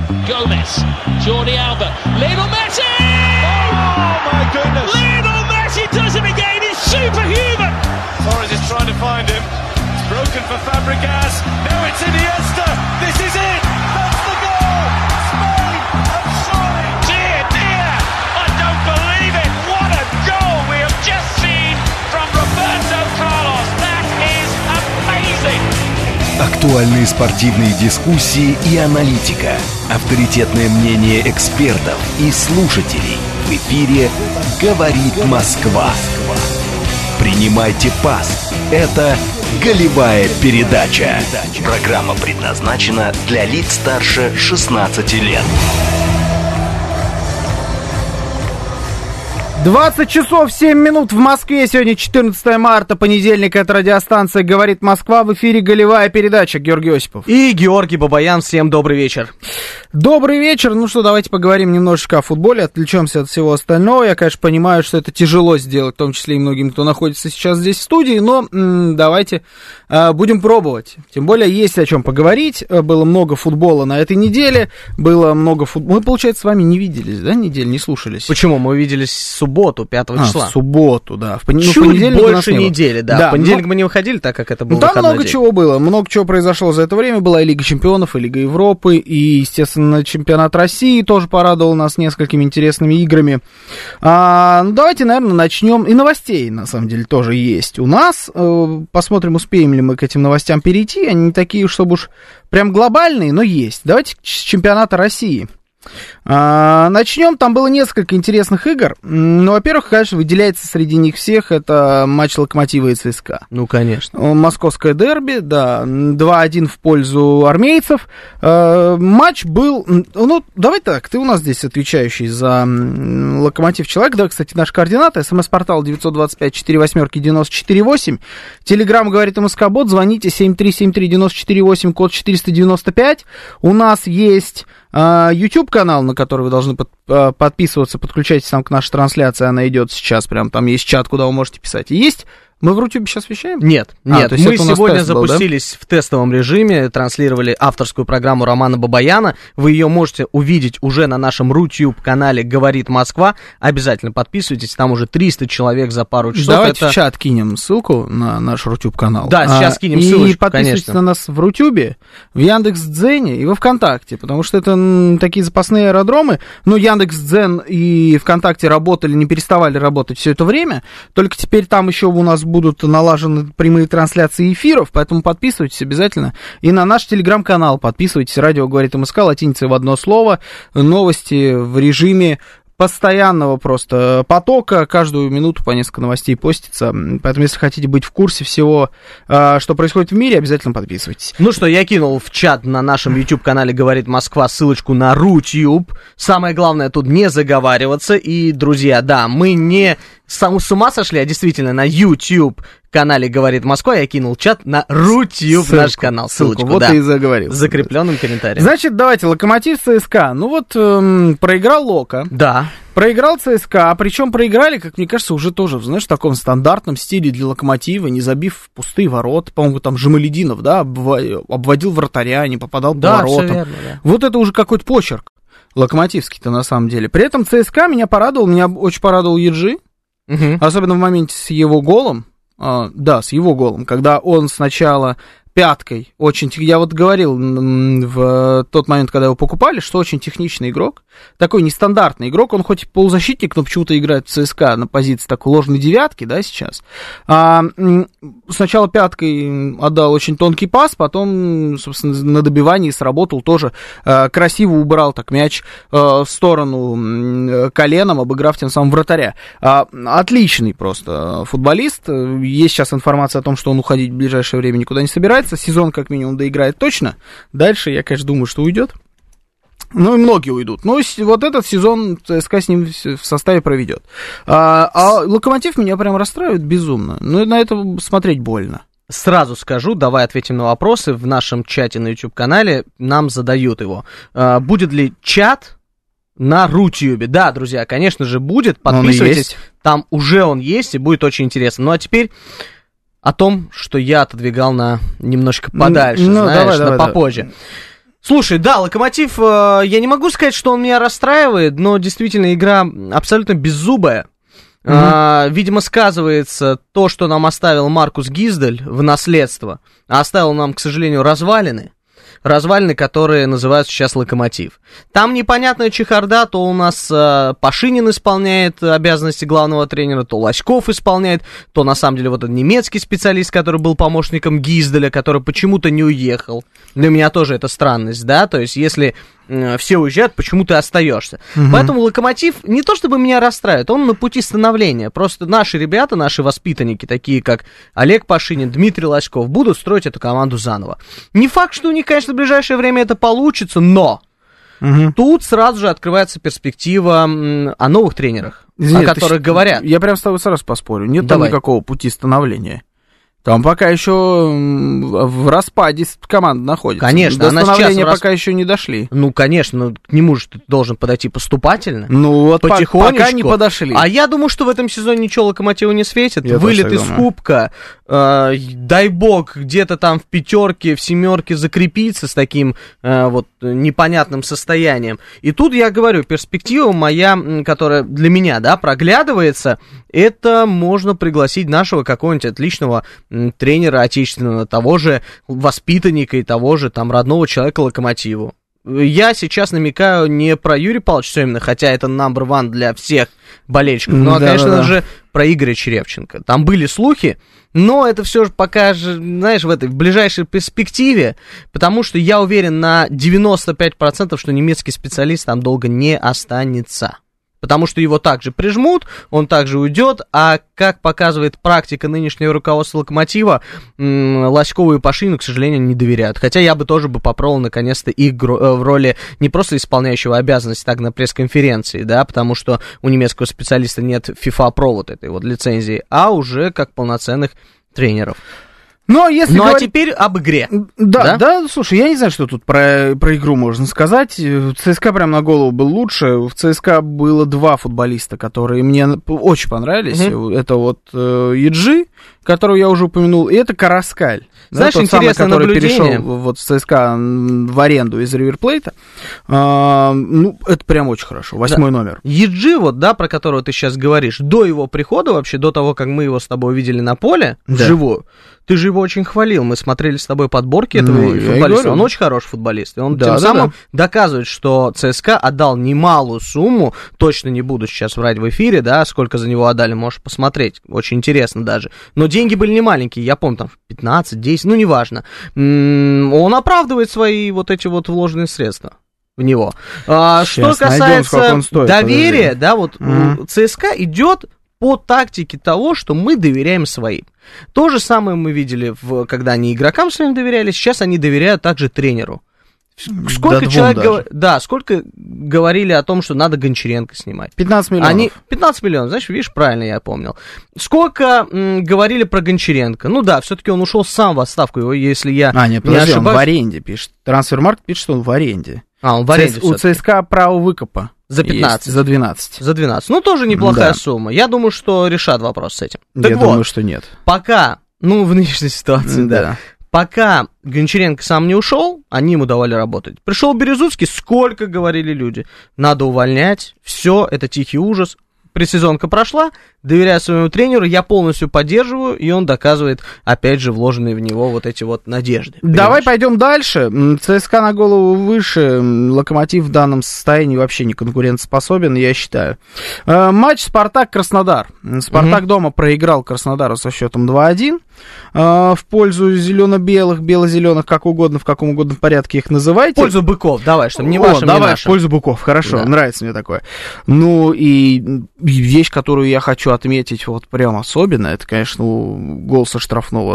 Gomez, Jordi Alba, Lionel Messi! Oh my goodness! Lionel Messi does it again, he's superhuman! Torres is trying to find him, it's broken for Fabregas, now it's Iniesta, this is it! That's the goal! Spain have surely! Dear, dear, I don't believe it! What a goal we have just seen from Roberto Carlos! That is amazing! Актуальные спортивные дискуссии и аналитика. Авторитетное мнение экспертов и слушателей. В эфире «Говорит Москва». Принимайте пас. Это «Голевая передача». Программа предназначена для лиц старше 16 лет. 20 часов 7 минут в Москве. Сегодня 14 марта, понедельник. Это радиостанция «Говорит Москва». В эфире «Голевая передача». Георгий Осипов. И Георгий Бабаян. Всем добрый вечер. Добрый вечер. Ну что, давайте поговорим немножечко о футболе. Отвлечемся от всего остального. Я, конечно, понимаю, что это тяжело сделать, в том числе и многим, кто находится сейчас здесь в студии. Но давайте будем пробовать. Тем более есть о чем поговорить. Было много футбола на этой неделе. Было много футбола. Мы, получается, с вами не виделись, да, неделю, не слушались? Почему? Мы виделись в субботу, 5 числа. В субботу, да. Чуть больше недели, да. В понедельник мы не выходили, так как это был выходной там много день. чего было. Много чего произошло за это время. Была и Лига Чемпионов, и Лига Европы, и, естественно, чемпионат России тоже порадовал нас несколькими интересными играми. Ну, давайте, наверное, начнем. И новостей, на самом деле, тоже есть у нас. Посмотрим, успеем ли мы к этим новостям перейти. Они не такие, чтобы уж прям глобальные, но есть. Давайте с чемпионата России. Начнем. Там было несколько интересных игр. Ну, во-первых, конечно, выделяется среди них всех это матч Локомотива и ЦСКА. Ну, конечно. Московское дерби, да, 2-1 в пользу армейцев. Матч был... Ну, давай так, ты у нас здесь отвечающий за Локомотив человек. Да, кстати, наш координат. СМС-портал 925-48-94-8. Телеграм говорит МСК-бот. Звоните 7373-94-8, код 495. У нас есть... YouTube-канал, на который вы должны подписываться, подключайтесь там к нашей трансляции, она идет сейчас, прям там есть чат, куда вы можете писать. И есть... Мы в Рутюбе сейчас вещаем? Нет. Мы сегодня запустились в тестовом режиме, транслировали авторскую программу Романа Бабаяна. Вы ее можете увидеть уже на нашем Рутюб-канале «Говорит Москва». Обязательно подписывайтесь, там уже 300 человек за пару часов. Давайте в чат кинем ссылку на наш Рутюб-канал. Да, сейчас кинем ссылочку, и подписывайтесь на нас в Рутюбе, в Яндекс.Дзене и во Вконтакте, потому что это такие запасные аэродромы. Но Яндекс.Дзен и ВКонтакте работали, не переставали работать все это время, только теперь там еще у нас будут налажены прямые трансляции эфиров, поэтому подписывайтесь обязательно. И на наш телеграм-канал подписывайтесь. Радио говорит МСК, латиницей в одно слово. Новости в режиме постоянного просто потока, каждую минуту по несколько новостей постится, поэтому если хотите быть в курсе всего, что происходит в мире, обязательно подписывайтесь. Ну что, я кинул в чат на нашем YouTube-канале «Говорит Москва» ссылочку на Рутюб. Самое главное тут не заговариваться, и, друзья, да, мы не с ума сошли, а действительно на YouTube-канале «Говорит Москва» я кинул чат на Рутюб, наш канал, ссылочку, вот да, и заговорил. С закрепленным комментарием. Значит, давайте, Локомотив ЦСКА. Ну вот, проиграл Лока. Да. Проиграл ЦСКА, причем проиграли, как мне кажется, уже тоже, знаешь, в таком стандартном стиле для Локомотива, не забив пустые ворота. По-моему, там Жамалединов, да, обводил вратаря, не попадал по воротам. Все верно, да. Вот это уже какой-то почерк локомотивский-то на самом деле. При этом ЦСКА меня очень порадовал Еджи, особенно в моменте с его голом. Да, с его голом, когда он сначала пяткой, я вот говорил в тот момент, когда его покупали, что очень техничный игрок, такой нестандартный игрок, он хоть и полузащитник, но почему-то играет в ЦСКА на позиции такой ложной девятки, да, сейчас. Сначала пяткой отдал очень тонкий пас, потом, собственно, на добивании сработал тоже, красиво убрал так мяч в сторону коленом, обыграв тем самым вратаря. Отличный просто футболист, есть сейчас информация о том, что он уходить в ближайшее время никуда не собирается, сезон как минимум доиграет точно, дальше я, конечно, думаю, что уйдет. Ну, и многие уйдут. Но вот этот сезон ЦСКА с ним в составе проведет. А Локомотив меня прям расстраивает безумно. Ну, на это смотреть больно. Сразу скажу, давай ответим на вопросы. В нашем чате на YouTube-канале нам задают его. Будет ли чат на Рутюбе? Да, друзья, конечно же, будет. Подписывайтесь. Там уже он есть, и будет очень интересно. Ну, а теперь о том, что я отодвигал на немножко подальше, знаешь, давай, попозже. Слушай, да, Локомотив, я не могу сказать, что он меня расстраивает, но действительно игра абсолютно беззубая. Видимо, сказывается то, что нам оставил Маркус Гиздель в наследство, а оставил нам, к сожалению, развалины, которые называются сейчас Локомотив. Там непонятная чехарда, то у нас Пашинин исполняет обязанности главного тренера, то Лоськов исполняет, то на самом деле вот этот немецкий специалист, который был помощником Гизделя, который почему-то не уехал. Для меня тоже это странность, да, то есть если все уезжают, почему ты остаешься? Поэтому Локомотив не то чтобы меня расстраивает, он на пути становления. Просто наши ребята, наши воспитанники, такие как Олег Пашинин, Дмитрий Лоськов, будут строить эту команду заново. Не факт, что у них, конечно, в ближайшее время это получится, но тут сразу же открывается перспектива о новых тренерах, о которых говорят. Я прям с тобой сразу поспорю, нет там никакого пути становления. Там пока еще в распаде команда находится. Конечно, до становления пока еще не дошли. Ну, конечно, к нему же ты должен подойти поступательно. Ну, вот потихонечку. Пока не подошли. А я думаю, что в этом сезоне ничего Локомотиву не светит. Вылет из Кубка, дай бог, где-то там в пятерке, в семерке закрепиться с таким вот непонятным состоянием. И тут я говорю, перспектива моя, которая для меня, да, проглядывается, это можно пригласить нашего какого-нибудь отличного тренера отечественного, того же воспитанника и того же там родного человека Локомотиву. Я сейчас намекаю не про Юрия Павловича Семина, хотя это number one для всех болельщиков, но, конечно же, про Игоря Черевченко. Там были слухи, но это все же пока же, знаешь, в ближайшей перспективе, потому что я уверен на 95%, что немецкий специалист там долго не останется. Потому что его также прижмут, он также уйдет, а как показывает практика нынешнего руководства Локомотива, Лоськову и Пашину, к сожалению, не доверяют. Хотя я бы тоже попробовал наконец-то их в роли не просто исполняющего обязанности так на пресс-конференции, да, потому что у немецкого специалиста нет FIFA-Pro вот этой вот лицензии, а уже как полноценных тренеров. Но если а теперь об игре. Да, слушай, я не знаю, что тут про игру можно сказать. В ЦСКА прям на голову был лучше. В ЦСКА было два футболиста, которые мне очень понравились. Это вот Еджи, которого я уже упомянул, и это Караскаль. Знаешь, тот интересное самый, который наблюдение. перешел вот в ЦСКА в аренду из Риверплейта. Ну, это прям очень хорошо. 8-й номер. Еджи, вот, да, про которого ты сейчас говоришь, до его прихода вообще, до того, как мы его с тобой увидели на поле, вживую, ты же его очень хвалил. Мы смотрели с тобой подборки этого футболиста. Он очень хороший футболист. И он тем самым доказывает, что ЦСКА отдал немалую сумму. Точно не буду сейчас врать в эфире, да, сколько за него отдали, можешь посмотреть. Очень интересно даже. Но деньги были не маленькие. Я помню, там 15, 10, ну неважно. Он оправдывает свои вот эти вот вложенные средства в него. Что касается доверия, да, вот ЦСКА идет по тактике того, что мы доверяем своим. То же самое мы видели, когда они игрокам своим доверяли, сейчас они доверяют также тренеру. Сколько человек сколько говорили о том, что надо Гончаренко снимать? 15 миллионов. 15 миллионов, знаешь, видишь, правильно я помнил. Сколько говорили про Гончаренко? Ну да, все-таки он ушел сам в отставку, его, если я не ошибаюсь. Он в аренде пишет. Трансфермаркт пишет, что он в аренде. Он в аренде у ЦСКА право выкупа. За 15. Есть, за 12. За 12. Ну, тоже неплохая сумма. Я думаю, что решат вопрос с этим. Я думаю, что нет. Пока, в нынешней ситуации, да. Пока Гончаренко сам не ушел, они ему давали работать. Пришел Березуцкий, сколько говорили люди. Надо увольнять, все, это тихий ужас. Предсезонка прошла, доверяю своему тренеру, я полностью поддерживаю, и он доказывает, опять же, вложенные в него вот эти вот надежды. Давай пойдем дальше. ЦСКА на голову выше, Локомотив в данном состоянии вообще не конкурентоспособен, я считаю. Матч Спартак-Краснодар. Спартак дома проиграл Краснодару со счетом 2-1 в пользу зелено-белых, бело-зеленых, как угодно, в каком угодно порядке их называйте. В пользу быков, давай, чтобы не вашим, не нашим. В пользу быков, хорошо, нравится мне такое. Ну и вещь, которую я хочу отметить вот прям особенно, это, конечно, гол со штрафного,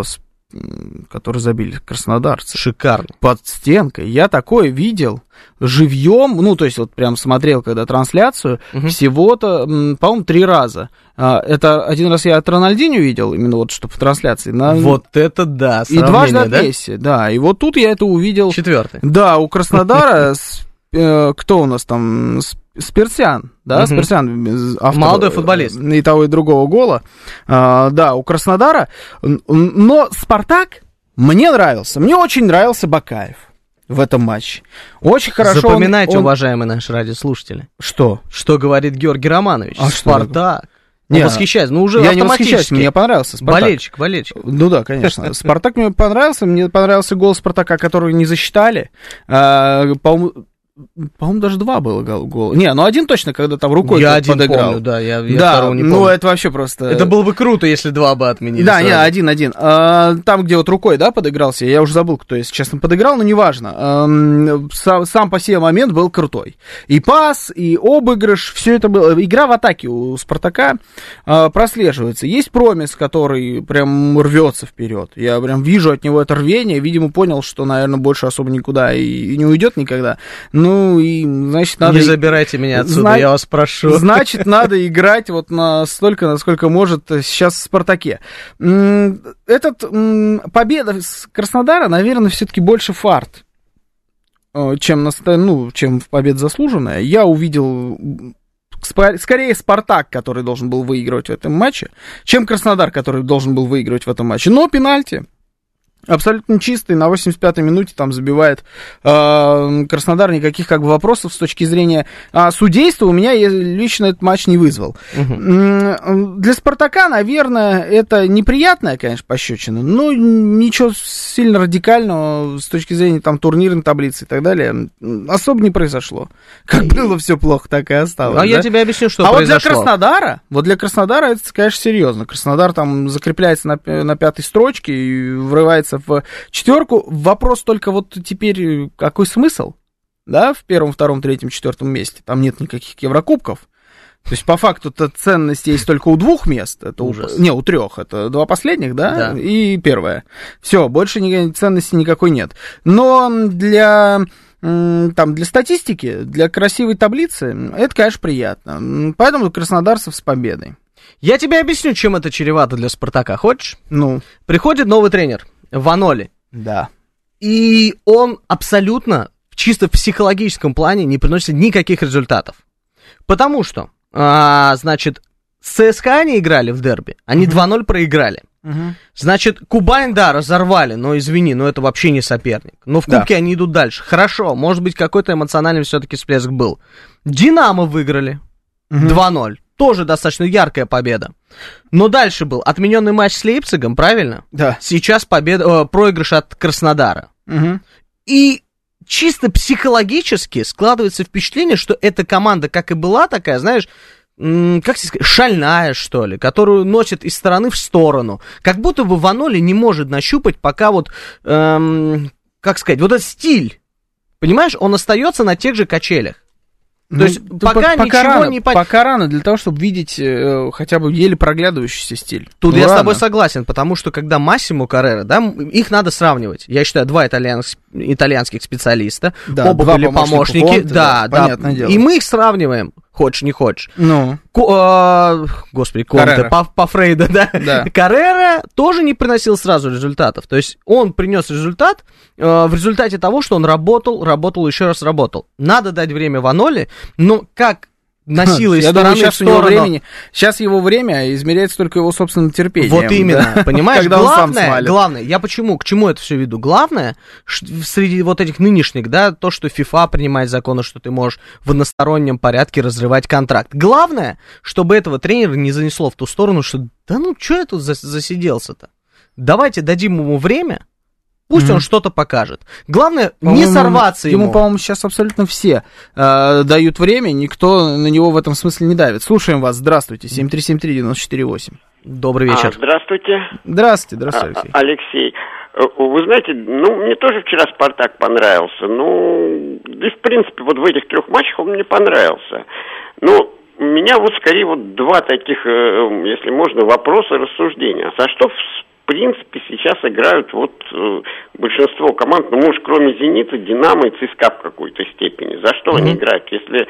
который забили краснодарцы. Шикарно. Под стенкой. Я такое видел живьем, то есть вот прям смотрел, когда трансляцию, всего-то, по-моему, 3 раза. Это один раз я от Рональдинho видел, именно вот что по трансляции. Вот это да, и дважды от Месси, да. И вот тут я это увидел. 4-й. Да, у Краснодара, кто у нас там... Спирсян, да, Спирсян, автор молодой футболист. И того, и другого гола. Да, у Краснодара. Но Спартак мне нравился. Мне очень нравился Бакаев. в этом матче. Очень хорошо. Запоминайте, уважаемые наши радиослушатели. Что? Что говорит Георгий Романович? Спартак. Не, восхищаюсь, уже я не восхищаюсь, мне понравился Спартак. Болельщик. Ну да, конечно. Спартак мне понравился гол Спартака, который не засчитали. По-моему, даже 2 было гола. Не, один точно, когда там рукой я один подыграл. Помню, да, я второго не помню. Ну, это вообще просто... Это было бы круто, если 2 бы отменили. Да, сразу. Не, 1-1. Там, где вот рукой, да, подыгрался, я уже забыл, кто, если честно, подыграл, но неважно. Сам по себе момент был крутой. И пас, и обыгрыш, все это было. Игра в атаке у Спартака прослеживается. Есть Промис, который прям рвется вперед. Я прям вижу от него это рвение, видимо, понял, что, наверное, больше особо никуда и не уйдет никогда. Ну, и, значит, надо... Не забирайте меня отсюда, я вас прошу. Значит, надо играть вот настолько, насколько может сейчас в Спартаке. Победа с Краснодара, наверное, все-таки больше фарт, чем победа заслуженная. Я увидел... Скорее Спартак, который должен был выигрывать в этом матче, чем Краснодар, который должен был выигрывать в этом матче. Но пенальти... Абсолютно чистый, на 85-й минуте там забивает Краснодар, никаких как бы вопросов с точки зрения судейства у меня лично этот матч не вызвал. Для Спартака, наверное, это неприятная, конечно, пощечина, но ничего сильно радикального с точки зрения там турнирной таблицы и так далее особо не произошло. Как было все плохо, так и осталось. Я тебе объясню, что произошло. Вот для Краснодара это, конечно, серьезно. Краснодар там закрепляется на 5-й строчке и врывается в 4. Вопрос только вот теперь, какой смысл, да, в 1, 2, 3, 4 месте, там нет никаких Еврокубков, то есть по факту-то ценность есть только у 2 мест, это у 3, это 2 последних, да, и 1. Все, больше ценности никакой нет, но для статистики, для красивой таблицы, это, конечно, приятно, поэтому краснодарцев с победой. Я тебе объясню, чем это чревато для Спартака, хочешь? Ну. Приходит новый тренер, Ваноли. Да. И он абсолютно, чисто в психологическом плане, не приносит никаких результатов. Потому что, значит, с ЦСКА они играли в дерби, они 2-0 проиграли. Значит, Кубань, да, разорвали, но извини, но это вообще не соперник. Но в Кубке они идут дальше. Хорошо, может быть, какой-то эмоциональный все-таки всплеск был. Динамо выиграли 2-0. Тоже достаточно яркая победа. Но дальше был отмененный матч с Лейпцигом, правильно? Да. Сейчас проигрыш от Краснодара. И чисто психологически складывается впечатление, что эта команда, как и была такая, знаешь, как сказать, шальная, что ли, которую носит из стороны в сторону. Как будто бы Ваноли не может нащупать пока вот, как сказать, вот этот стиль. Понимаешь, он остается на тех же качелях. То есть пока ничего не... Пока рано для того, чтобы видеть хотя бы еле проглядывающийся стиль. Тут я с тобой согласен, потому что когда Массимо Каррера, да, их надо сравнивать. Я считаю, 2 итальянских специалиста, да, оба были помощники. Конте, да, понятное дело. И мы их сравниваем, хочешь не хочешь. Ну. Господи, Конте, по Фрейду, да. Каррера тоже не приносил сразу результатов. То есть он принес результат в результате того, что он работал, еще раз работал. Надо дать время Ваноли, но как носило из стороны в сторону... Сейчас его время измеряется только его собственным терпением. Вот именно, да? Понимаешь? Главное, я к чему это все веду? Главное, среди вот этих нынешних, да, то, что FIFA принимает законы, что ты можешь в одностороннем порядке разрывать контракт. Главное, чтобы этого тренера не занесло в ту сторону, что да ну, что я тут засиделся-то? Давайте дадим ему время, пусть он что-то покажет. Главное, не сорваться ему. Ему, по-моему, сейчас абсолютно все дают время, никто на него в этом смысле не давит. Слушаем вас, здравствуйте, 7373948. Добрый вечер. Здравствуйте. Здравствуйте, Алексей. Алексей, вы знаете, мне тоже вчера «Спартак» понравился, да и в принципе вот в этих 3 матчах он мне понравился. У меня вот скорее вот 2 таких, если можно, вопроса, рассуждения. За что в принципе сейчас играют вот большинство команд, может, кроме «Зенита», «Динамо» и «ЦСКА» в какой-то степени. За что они играют? Если,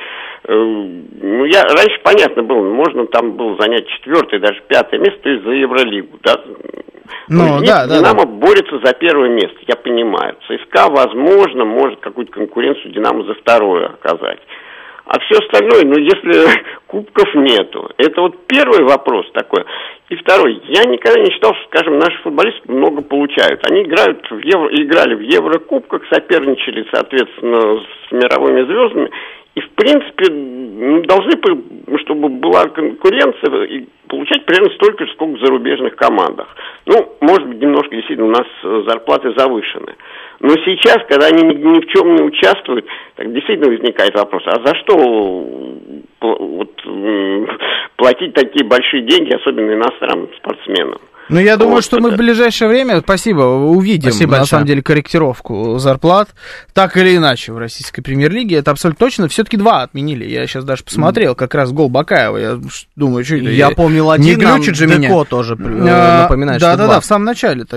раньше понятно было, можно там было занять 4-е, даже 5-е место, то есть за Евролигу, да? «Динамо» борется за 1-е место, я понимаю. «ЦСКА», возможно, может какую-то конкуренцию «Динамо» за 2-е оказать. А все остальное, если кубков нету. Это вот первый вопрос такой. И второй, я никогда не считал, что, скажем, наши футболисты много получают. Они играют играли в Еврокубках, соперничали, соответственно, с мировыми звездами. И, в принципе, должны, чтобы была конкуренция, и получать примерно столько же, сколько в зарубежных командах. Ну, может быть, немножко действительно у нас зарплаты завышены. Но сейчас, когда они ни в чем не участвуют, так действительно возникает вопрос, а за что платить такие большие деньги, особенно иностранным спортсменам? Ну, я думаю, что мы в ближайшее время, увидим, на самом деле, корректировку зарплат, так или иначе, в российской премьер-лиге. Это абсолютно точно. Все-таки 2 отменили. Я сейчас даже посмотрел, как раз гол Бакаева. Я думаю, что это... Я помнил один, не глючит же меня. Деко тоже напоминает, что 2. Да, в самом начале-то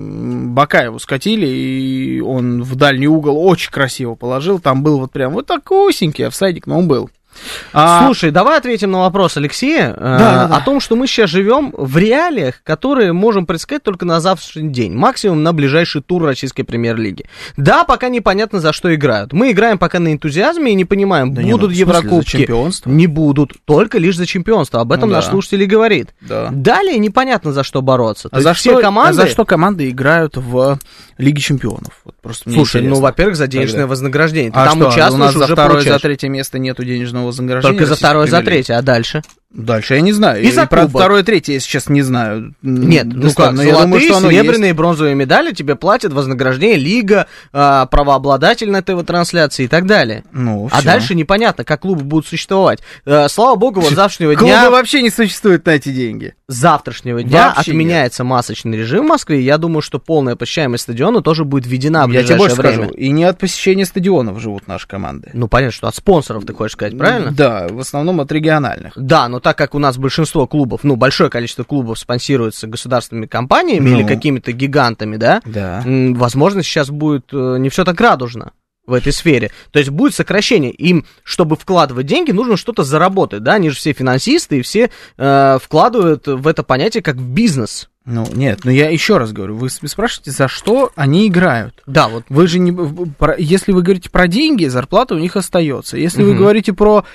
Бакаеву скатили, и он в дальний угол очень красиво положил. Там был вот прям вот такусенький офсайдик, но он был. Слушай, давай ответим на вопрос Алексея о том, что мы сейчас живем в реалиях, которые можем предсказать только на завтрашний день, максимум на ближайший тур российской премьер-лиги. Да, пока непонятно, за что играют. Мы играем пока на энтузиазме и не понимаем, будут Еврокубки, не будут, только лишь за чемпионство. Об этом наш слушатель и говорит. Да. Далее непонятно, за что бороться. За что команды играют в Лиге чемпионов? Вот просто слушай, во-первых, за денежное вознаграждение. Ты там участвуешь, у нас за второе, за третье место нету денежного вознаграждения. Только за второе, за третье, а дальше? Дальше я не знаю. И за про второе, третье я сейчас не знаю. Нет, золотые, серебряные, бронзовые медали тебе платят вознаграждение, лига, правообладатель на ТВ-трансляции и так далее. А дальше непонятно, как клубы будут существовать. Слава богу, вот завтрашнего дня... Клубы вообще не существуют на эти деньги. С завтрашнего дня отменяется масочный режим в Москве, и я думаю, что полная посещаемость стадиона тоже будет введена в ближайшее время. Скажу, и не от посещения стадионов живут наши команды. Ну, понятно, что от спонсоров, ты хочешь сказать, правильно? Да, в основном от региональных. Да, но так как у нас большинство клубов, большое количество клубов спонсируется государственными компаниями или какими-то гигантами, да, возможно, сейчас будет не все так радужно в этой сфере. То есть будет сокращение. Им, чтобы вкладывать деньги, нужно что-то заработать, да, они же все финансисты и все вкладывают в это понятие как в бизнес. Нет, я еще раз говорю, вы спрашиваете, за что они играют. Да, вот. Вы же если вы говорите про деньги, зарплата у них остается. Если вы говорите про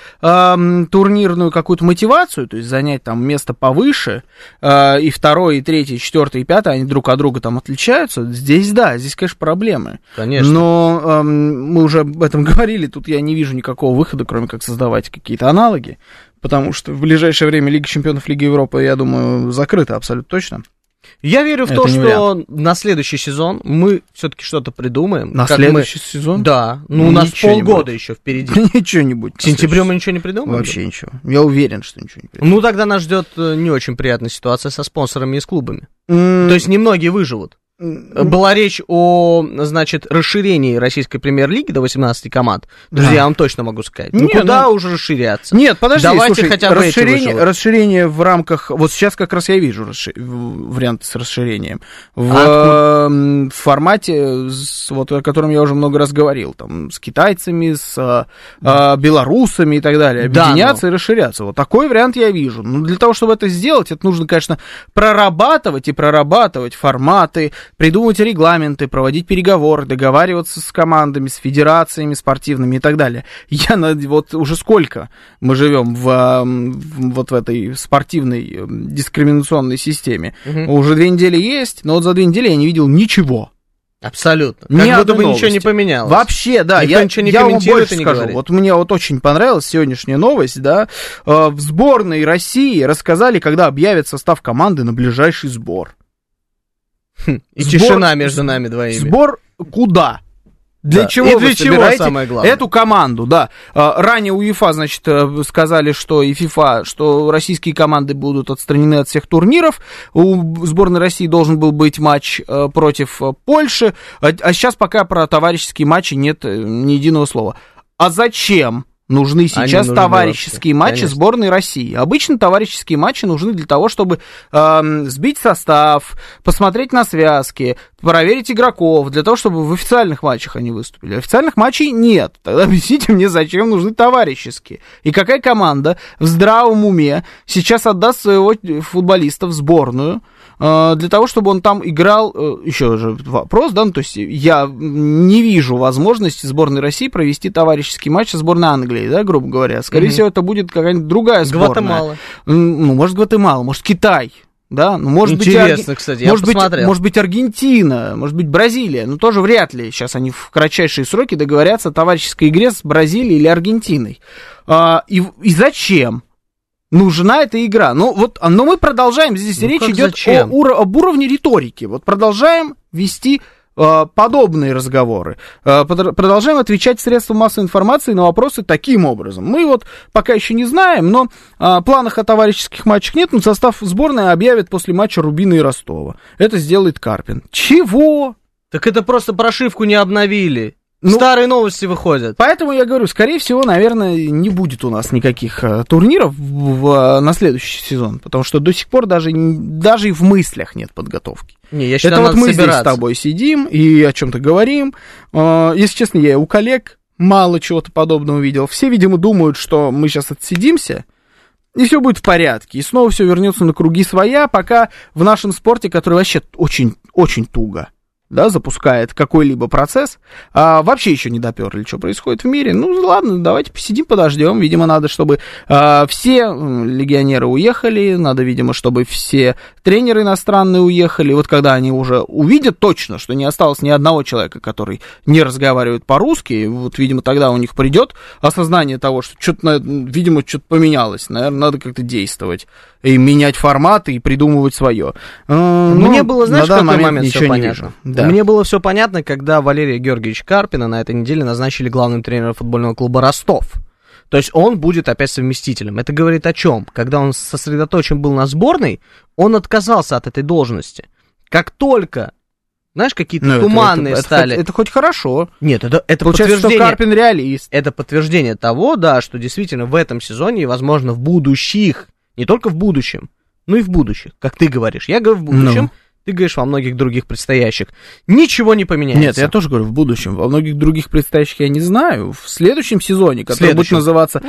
турнирную какую-то мотивацию, то есть занять там место повыше, и второе, и третье, и четвертое, и пятое, они друг от друга там отличаются, здесь, конечно, проблемы. Конечно. Но мы уже об этом говорили, тут я не вижу никакого выхода, кроме как создавать какие-то аналоги, потому что в ближайшее время Лига чемпионов, Лига Европы, я думаю, закрыта абсолютно точно. Я верю в то, что на следующий сезон мы все-таки что-то придумаем. На следующий сезон? Да. У нас полгода еще впереди. Ничего не будет. К сентябрю мы ничего не придумаем? Вообще ничего. Я уверен, что ничего не придумаем. Тогда нас ждет не очень приятная ситуация со спонсорами и с клубами. То есть немногие выживут. Была речь о, расширении российской премьер-лиги до 18 команд. Друзья, я вам точно могу сказать. Куда уже расширяться? Нет, подожди, давайте хотя бы расширение в рамках... Вот сейчас как раз я вижу варианты с расширением. В формате, о котором я уже много раз говорил. Там, с китайцами, с белорусами и так далее. Объединяться и расширяться. Вот такой вариант я вижу. Но для того, чтобы это сделать, это нужно, конечно, прорабатывать форматы, придумывать регламенты, проводить переговоры, договариваться с командами, с федерациями спортивными и так далее. Вот уже сколько мы живем в этой спортивной дискриминационной системе. Уже 2 недели есть, но вот за 2 недели я не видел ничего. Абсолютно. Как будто бы ничего не поменялось. Вообще, да. Никто ничего не комментирует и не скажу. говорит. Вот мне очень понравилась сегодняшняя новость, да. В сборной России рассказали, когда объявят состав команды на ближайший сбор. И тишина между нами двоими. Сбор куда? Для чего вы собираете эту команду? Да. Ранее УЕФА, сказали, что и ФИФА, что российские команды будут отстранены от всех турниров. У сборной России должен был быть матч против Польши. А сейчас пока про товарищеские матчи нет ни единого слова. А зачем нужны сейчас товарищеские матчи сборной России? Обычно товарищеские матчи нужны для того, чтобы сбить состав, посмотреть на связки, проверить игроков, для того, чтобы в официальных матчах они выступили. Официальных матчей нет. Тогда объясните мне, зачем нужны товарищеские? И какая команда в здравом уме сейчас отдаст своего футболиста в сборную, для того, чтобы он там играл, еще же вопрос, да, то есть я не вижу возможности сборной России провести товарищеский матч со сборной Англии, да, грубо говоря. Скорее всего, это будет какая-нибудь другая сборная. Гватемала. Может, Гватемала, может, Китай. Да, ну, может интересно, быть, кстати, я посмотрел. Может быть, Аргентина, может быть, Бразилия, но тоже вряд ли сейчас они в кратчайшие сроки договорятся о товарищеской игре с Бразилией или Аргентиной. И зачем? Нужна эта игра. Но мы продолжаем, здесь речь идет об уровне риторики. Вот продолжаем вести подобные разговоры. Продолжаем отвечать средствам массовой информации на вопросы таким образом. Мы вот пока еще не знаем, но планах о товарищеских матчах нет, но состав сборной объявят после матча Рубина и Ростова. Это сделает Карпин. Чего? Так это просто прошивку не обновили. Старые новости выходят. Поэтому я говорю, скорее всего, наверное, не будет у нас никаких турниров на следующий сезон, потому что до сих пор даже и в мыслях нет подготовки. Не, я считаю, это вот мы собираться. Здесь с тобой сидим и о чем-то говорим. Если честно, я и у коллег мало чего-то подобного видел. Все, видимо, думают, что мы сейчас отсидимся, и все будет в порядке, и снова все вернется на круги своя, пока в нашем спорте, который вообще очень, очень туго, да, запускает какой-либо процесс, вообще еще не доперли, что происходит в мире. Ну, ладно, давайте посидим, подождем. Видимо, надо, чтобы все легионеры уехали, надо, видимо, чтобы все тренеры иностранные уехали. Вот когда они уже увидят точно, что не осталось ни одного человека, который не разговаривает по-русски, вот, видимо, тогда у них придет осознание того, что что-то, видимо, что-то поменялось. Наверное, надо как-то действовать и менять форматы, и придумывать свое. Мне было, знаешь, в какой момент все понятно? Вижу. Да. Мне было все понятно, когда Валерия Георгиевича Карпина на этой неделе назначили главным тренером футбольного клуба «Ростов». То есть он будет опять совместителем. Это говорит о чем? Когда он сосредоточен был на сборной, он отказался от этой должности. Как только, знаешь, какие-то туманные стали... Это хоть хорошо. Нет, это получается, подтверждение... что Карпин реалист. Это подтверждение того, да, что действительно в этом сезоне и, возможно, в будущих, не только в будущем, но и в будущих, как ты говоришь. Я говорю в будущем, ты говоришь во многих других предстоящих. Ничего не поменяется. Нет, я тоже говорю в будущем. Во многих других предстоящих я не знаю. В следующем сезоне, который будет называться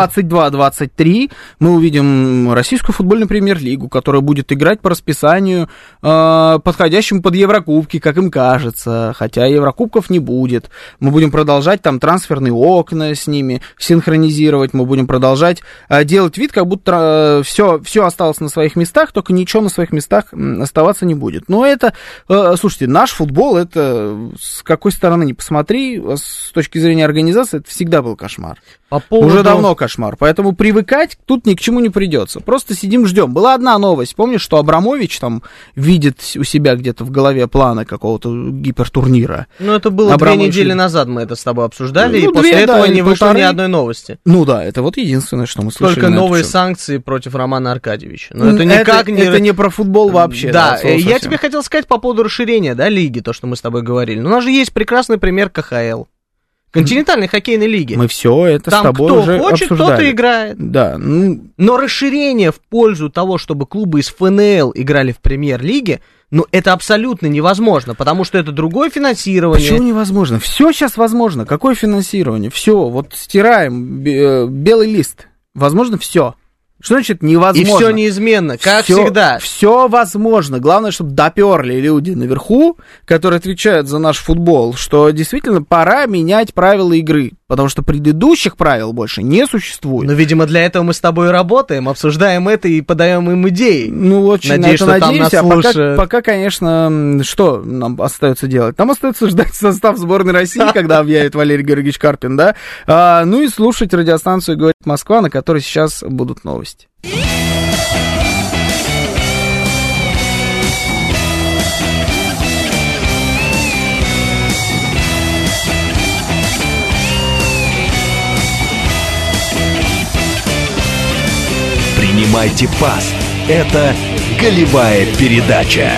22-23, мы увидим российскую футбольную премьер-лигу, которая будет играть по расписанию, подходящему под Еврокубки, как им кажется. Хотя Еврокубков не будет. Мы будем продолжать там трансферные окна с ними синхронизировать. Мы будем продолжать делать вид, как будто все осталось на своих местах, только ничего на своих местах оставаться не будет. Но это, слушайте, наш футбол, это с какой стороны ни посмотри, с точки зрения организации, это всегда был кошмар. Уже давно кошмар, поэтому привыкать тут ни к чему не придется. Просто сидим, ждем. Была одна новость, помнишь, что Абрамович там видит у себя где-то в голове планы какого-то гипертурнира? Ну, это было Абрамович... 2 недели назад мы это с тобой обсуждали, и после этого не вышло ни одной новости. Ну да, это вот единственное, что мы слышали. Только новые санкции против Романа Аркадьевича. Но это никак не... Это не про футбол вообще. Да, я тебе хотел сказать по поводу расширения, да, лиги, то, что мы с тобой говорили. Но у нас же есть прекрасный пример КХЛ. Континентальной хоккейной лиги. Мы все это там с тобой уже хочет, обсуждали. Кто-то играет. Да. Но расширение в пользу того, чтобы клубы из ФНЛ играли в премьер-лиге, ну, это абсолютно невозможно, потому что это другое финансирование. Почему невозможно? Все сейчас возможно. Какое финансирование? Все, вот стираем белый лист. Возможно все. Что значит невозможно? И все неизменно, как всегда. Все возможно. Главное, чтобы доперли люди наверху, которые отвечают за наш футбол, что действительно пора менять правила игры. Потому что предыдущих правил больше не существует. Ну, видимо, для этого мы с тобой работаем, обсуждаем это и подаем им идеи. Ну, очень надеюсь, на это надеемся. Пока, конечно, что нам остается делать? Нам остается ждать состав сборной России, когда объявит Валерий Георгиевич Карпин, да? Ну и слушать радиостанцию «Говорит Москва», на которой сейчас будут новости. Принимайте пас. Это голевая передача.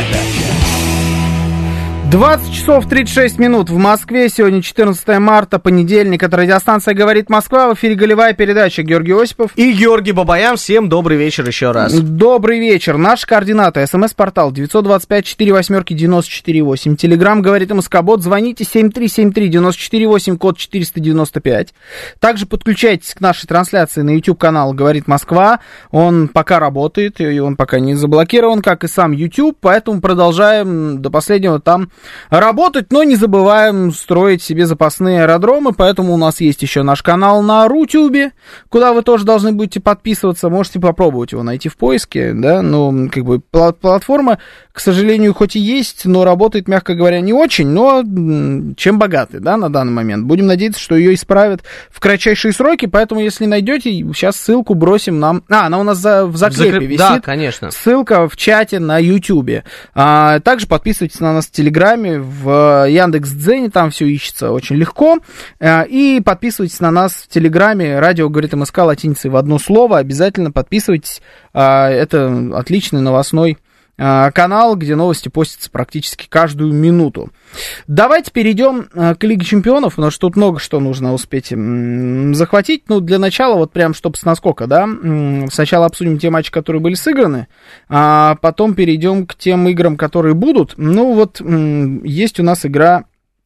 20 часов 36 минут в Москве. Сегодня 14 марта, понедельник. Это радиостанция «Говорит Москва». В эфире голевая передача. Георгий Осипов и Георгий Бабаян. Всем добрый вечер еще раз. Добрый вечер. Наши координаты. СМС-портал 925-48-94-8. Телеграм «Говорит МСК-бот». Звоните 7373-94-8, код 495. Также подключайтесь к нашей трансляции на YouTube-канал «Говорит Москва». Он пока работает, и он пока не заблокирован, как и сам YouTube. Поэтому продолжаем до последнего там работать, но не забываем строить себе запасные аэродромы, поэтому у нас есть еще наш канал на Рутюбе, куда вы тоже должны будете подписываться, можете попробовать его найти в поиске, да, ну, как бы платформа, к сожалению, хоть и есть, но работает, мягко говоря, не очень, но чем богаты, да, на данный момент. Будем надеяться, что ее исправят в кратчайшие сроки, поэтому, если найдете, сейчас ссылку бросим нам. Она у нас в заклепе висит. Да, конечно. Ссылка в чате на Ютубе. Также подписывайтесь на нас в Телеграме, в Яндекс.Дзене, там все ищется очень легко. И подписывайтесь на нас в Телеграме, радио говорит МСК латиницей в одно слово, обязательно подписывайтесь. Это отличный новостной канал, где новости постятся практически каждую минуту. Давайте перейдем к Лиге Чемпионов, потому что тут много что нужно успеть захватить. Ну, для начала, вот прям, чтобы с наскока, да, сначала обсудим те матчи, которые были сыграны, а потом перейдем к тем играм, которые будут. Ну, вот есть у нас игра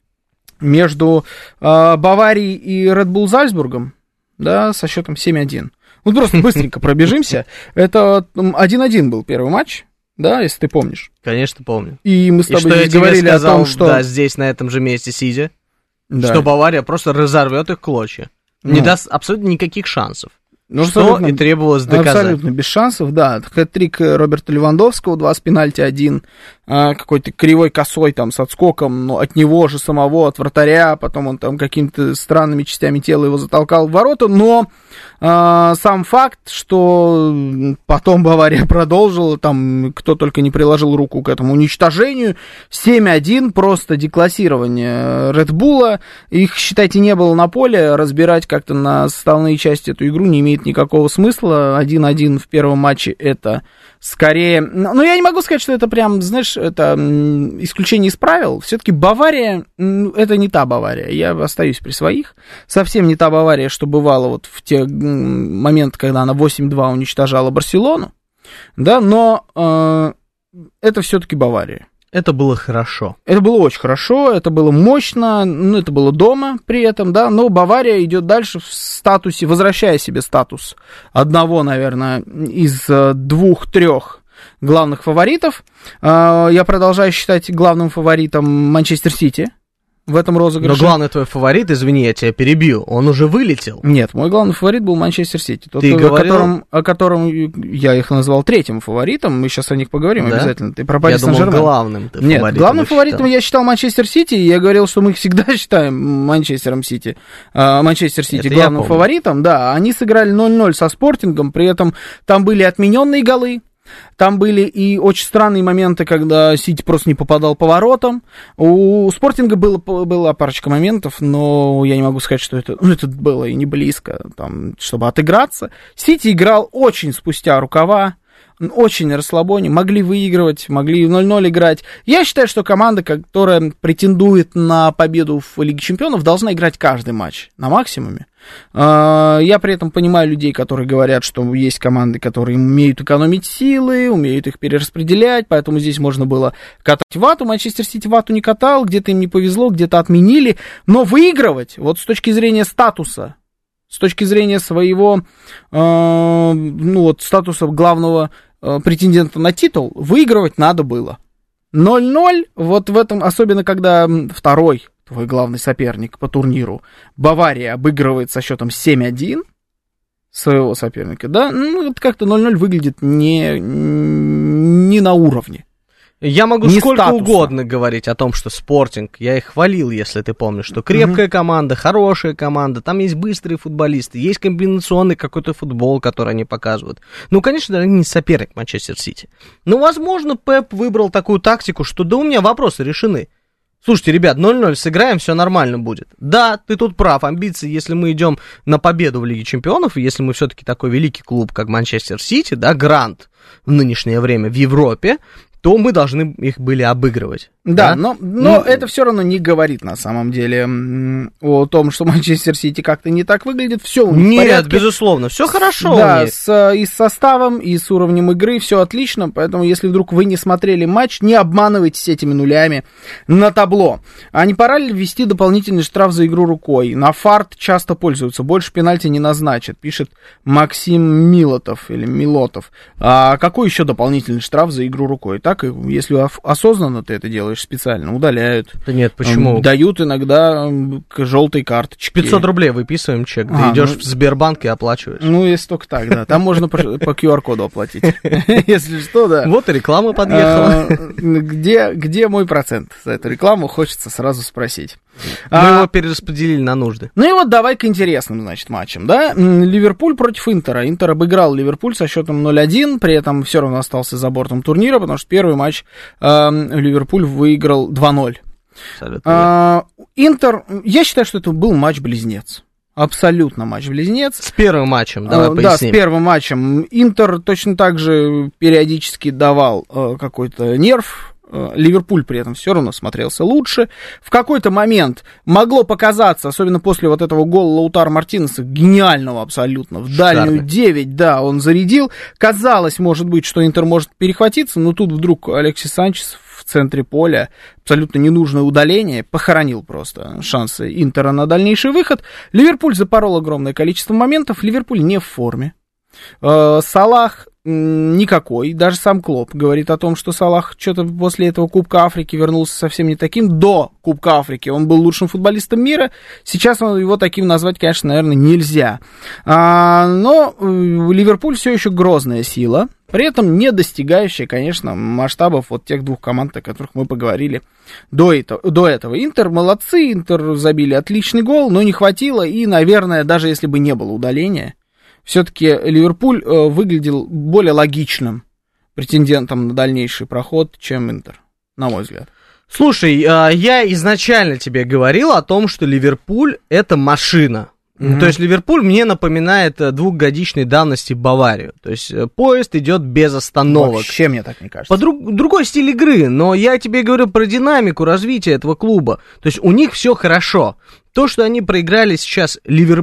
между Баварией и Red Bull Зальцбургом, да, со счетом 7-1. Вот просто быстренько пробежимся. Это 1-1 был первый матч. Да, если ты помнишь. Конечно, помню. И мы с тобой здесь говорили сказал, о том, что... Да, здесь, на этом же месте сидя, да, что Бавария просто разорвет их в клочья. Не даст абсолютно никаких шансов. Ну, что и требовалось доказать. Абсолютно без шансов, да. Хэт-трик Роберта Левандовского, 2 с пенальти, 1 какой-то кривой косой там с отскоком, но от него же самого, от вратаря, потом он там какими-то странными частями тела его затолкал в ворота, но сам факт, что потом Бавария продолжила, там кто только не приложил руку к этому уничтожению, 7-1, просто деклассирование Редбула, их, считайте, не было на поле, разбирать как-то на составные части эту игру не имеет никакого смысла, 1-1 в первом матче это скорее, ну я не могу сказать, что это прям, знаешь, это исключение из правил, все-таки Бавария, это не та Бавария, я остаюсь при своих, совсем не та Бавария, что бывало вот в те моменты, когда она 8-2 уничтожала Барселону, да, но это все-таки Бавария. Это было хорошо. Это было очень хорошо, это было мощно, ну, это было дома при этом, да, но Бавария идет дальше в статусе, возвращая себе статус одного, наверное, из 2-3 главных фаворитов. Я продолжаю считать главным фаворитом Манчестер Сити в этом розыгрыше. Но главный твой фаворит, извини, я тебя перебью, он уже вылетел. Нет, мой главный фаворит был Манчестер Сити. Тот, Ты говорил... о котором я их назвал третьим фаворитом, мы сейчас о них поговорим, да? Обязательно. Ты про Пари Сен-Жермен. Я думал, главным ты Нет, фаворитом главным фаворитом я считал Манчестер Сити, и я говорил, что мы их всегда считаем Манчестер Сити главным фаворитом. Да, они сыграли 0-0 со Спортингом, при этом там были отмененные голы. Там были и очень странные моменты, когда Сити просто не попадал по воротам. У Спортинга была парочка моментов, но я не могу сказать, что это было и не близко, там, чтобы отыграться. Сити играл очень спустя рукава, очень на расслабоне, могли выигрывать, могли 0-0 играть. Я считаю, что команда, которая претендует на победу в Лиге Чемпионов, должна играть каждый матч на максимуме. Я при этом понимаю людей, которые говорят, что есть команды, которые умеют экономить силы, умеют их перераспределять, поэтому здесь можно было катать вату. Манчестер Сити вату не катал, где-то им не повезло, где-то отменили, но выигрывать, вот с точки зрения статуса, с точки зрения своего, статуса главного претендента на титул, выигрывать надо было. 0-0, вот в этом, особенно когда второй твой главный соперник по турниру, Бавария, обыгрывает со счетом 7-1 своего соперника, да, ну, это как-то 0-0 выглядит не на уровне. Я могу сколько угодно говорить о том, что Спортинг, я их хвалил, если ты помнишь, что крепкая команда, хорошая команда, там есть быстрые футболисты, есть комбинационный какой-то футбол, который они показывают. Ну, конечно, они не соперник Манчестер Сити. Но, возможно, Пеп выбрал такую тактику, что да у меня вопросы решены. Слушайте, ребят, 0-0 сыграем, все нормально будет. Да, ты тут прав, амбиции, если мы идем на победу в Лиге Чемпионов, и если мы все-таки такой великий клуб, как Манчестер Сити, да, грант в нынешнее время в Европе, то мы должны их были обыгрывать. Да, но это все равно не говорит на самом деле о том, что Манчестер Сити как-то не так выглядит. Все у них в порядке. Нет, безусловно, все хорошо. Да, и с составом, и с уровнем игры все отлично, поэтому если вдруг вы не смотрели матч, не обманывайтесь этими нулями на табло. А не пора ли ввести дополнительный штраф за игру рукой? На фарт часто пользуются, больше пенальти не назначат, пишет Максим Милотов или Милотов. А какой еще дополнительный штраф за игру рукой? Так так, и если осознанно ты это делаешь специально, удаляют. Да нет, почему? Дают иногда желтые карточки. 500 рублей выписываем чек, ты идешь в Сбербанк и оплачиваешь. Ну, если только так, да. Там можно по QR-коду оплатить. Если что, да. Вот и реклама подъехала. Где мой процент за эту рекламу, хочется сразу спросить. Мы его перераспределили на нужды. Ну и вот давай к интересным, значит, матчам, да. Ливерпуль против Интера. Интер обыграл Ливерпуль со счетом 0-1, при этом все равно остался за бортом турнира, потому что первый матч Ливерпуль выиграл 2-0. Интер, я считаю, что это был матч-близнец. Абсолютно матч-близнец. С первым матчем, давай поясним. Да, с первым матчем. Интер точно так же периодически давал какой-то нерв. Ливерпуль при этом все равно смотрелся лучше. В какой-то момент могло показаться, особенно после вот этого гола Лаутаро Мартинеса, гениального абсолютно, в дальнюю 9, да, он зарядил. Казалось, может быть, что Интер может перехватиться, но тут вдруг Алексис Санчес в центре поля, абсолютно ненужное удаление, похоронил просто шансы Интера на дальнейший выход. Ливерпуль запорол огромное количество моментов, Ливерпуль не в форме. Салах никакой, даже сам Клоп говорит о том, что Салах что-то после этого Кубка Африки вернулся совсем не таким. До Кубка Африки он был лучшим футболистом мира, сейчас его таким назвать, конечно, наверное, нельзя. Но Ливерпуль все еще грозная сила, при этом не достигающая, конечно, масштабов вот тех двух команд, о которых мы поговорили до этого. Интер молодцы, Интер забили отличный гол, но не хватило, и, наверное, даже если бы не было удаления, все-таки Ливерпуль выглядел более логичным претендентом на дальнейший проход, чем Интер, на мой взгляд. Слушай, я изначально тебе говорил о том, что Ливерпуль — это машина. То есть Ливерпуль мне напоминает двухгодичной давности Баварию. То есть поезд идет без остановок. Вообще мне так не кажется. Другой стиль игры, но я тебе говорю про динамику развития этого клуба. То есть у них все хорошо. То, что они проиграли сейчас,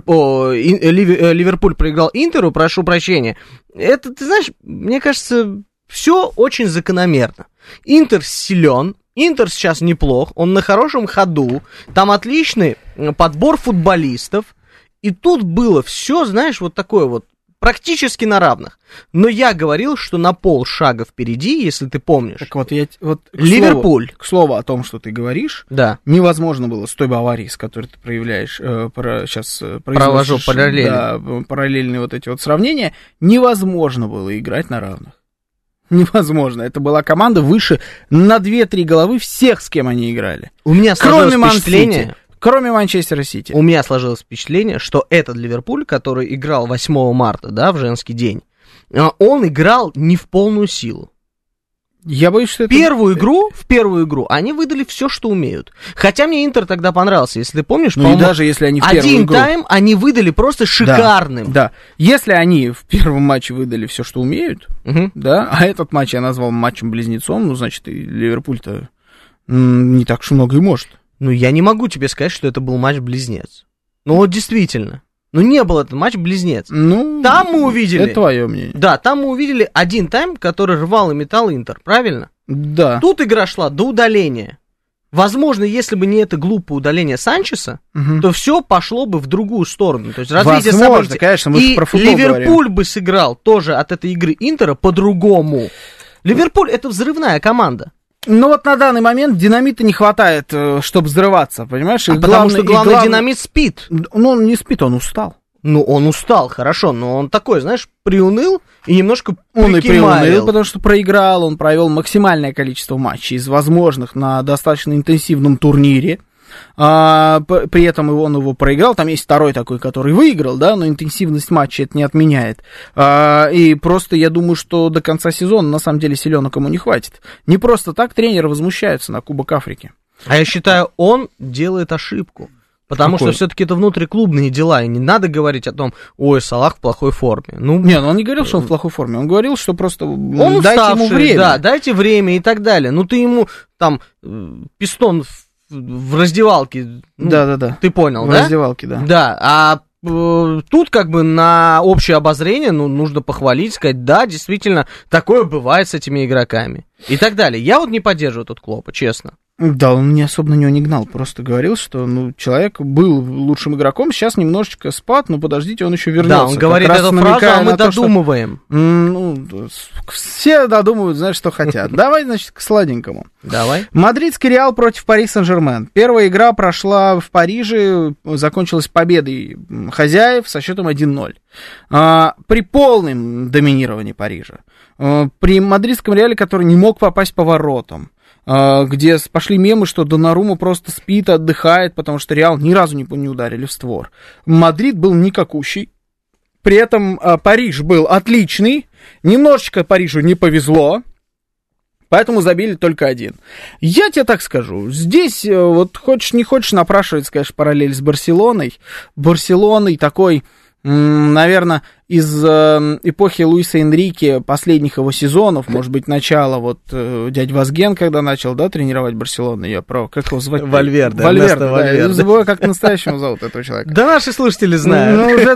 Ливерпуль проиграл Интеру, прошу прощения, это, ты знаешь, мне кажется, все очень закономерно. Интер силен, Интер сейчас неплох, он на хорошем ходу, там отличный подбор футболистов, и тут было все, знаешь, вот такое вот, практически на равных. Но я говорил, что на полшага впереди, если ты помнишь. Так вот, Ливерпуль. К слову о том, что ты говоришь, да. Невозможно было с той Баварией, с которой ты проявляешь, сейчас провожу параллели. Да, параллельные вот эти вот сравнения, невозможно было играть на равных. Невозможно. Это была команда выше на 2-3 головы всех, с кем они играли. У меня сложилось впечатление... Кроме Манчестера Сити. У меня сложилось впечатление, что этот Ливерпуль, который играл 8 марта, да, в женский день, он играл не в полную силу. Я боюсь, что это... В первую игру они выдали все, что умеют. Хотя мне Интер тогда понравился, если ты помнишь, по-моему, даже если они в первую игру... Один тайм они выдали просто шикарным. Да. Если они в первом матче выдали все, что умеют, да, а этот матч я назвал матчем-близнецом, ну, значит, и Ливерпуль-то не так уж много и может. Ну, я не могу тебе сказать, что это был матч-близнец. Ну, вот действительно. Ну, не был этот матч-близнец. Ну, там мы увидели... Это твое мнение. Да, там мы увидели один тайм, который рвал и метал Интер, правильно? Да. Тут игра шла до удаления. Возможно, если бы не это глупое удаление Санчеса, то все пошло бы в другую сторону. То есть развитие событий. Конечно, мы же про футбол Ливерпуль говорим. бы сыграл тоже от этой игры Интера по-другому. Ливерпуль — это взрывная команда. Ну вот на данный момент динамита не хватает, чтобы взрываться, понимаешь? Потому что главный динамит спит. Ну, он не спит, он устал. Ну, он устал, хорошо, но он такой, знаешь, приуныл и немножко Он и приуныл, потому что проиграл, он провел максимальное количество матчей из возможных на достаточно интенсивном турнире. При этом он его проиграл, там есть второй такой, который выиграл, да, но интенсивность матча это не отменяет. И просто я думаю, что до конца сезона на самом деле силенок ему не хватит. Не просто так тренеры возмущаются на Кубок Африки. А я считаю, он делает ошибку. Потому что все-таки это внутриклубные дела, и не надо говорить о том, ой, Салах в плохой форме. Ну, нет, он не говорил, что он в плохой форме, он говорил, что просто он дайте уставший, ему время. Да, дайте время и так далее. Ну, ты ему там пистон в раздевалке, ну, да. Ты понял, в да? В раздевалке, да. Да, а тут как бы на общее обозрение, ну, нужно похвалить, сказать, да, действительно, такое бывает с этими игроками. И так далее. Я вот не поддерживаю тут Клопа, честно. Да, он не особо на него не гнал, просто говорил, что человек был лучшим игроком, сейчас немножечко спад, но подождите, он еще вернется. Да, он говорит эту фразу, а мы додумываем. Все додумывают, знаешь, что хотят. Давай, значит, к сладенькому. Давай. Мадридский Реал против Пари Сен-Жермен. Первая игра прошла в Париже, закончилась победой хозяев со счетом 1-0. При полном доминировании Парижа. При мадридском Реале, который не мог попасть по воротам. Где пошли мемы, что Донарума просто спит, отдыхает, потому что Реал ни разу не ударили в створ. Мадрид был никакущий. При этом Париж был отличный. Немножечко Парижу не повезло. Поэтому забили только 1. Я тебе так скажу. Здесь, вот хочешь не хочешь, напрашивается, конечно, параллель с Барселоной. Барселоной такой... наверное, из эпохи Луиса Энрике, последних его сезонов, может быть, начало, вот, дядь Вазген, когда начал, да, тренировать Барселону, я про, как его звать? Вальверде. Вальверде, да, я забываю, как по-настоящему зовут этого человека. Да наши слушатели знают. Ну, уже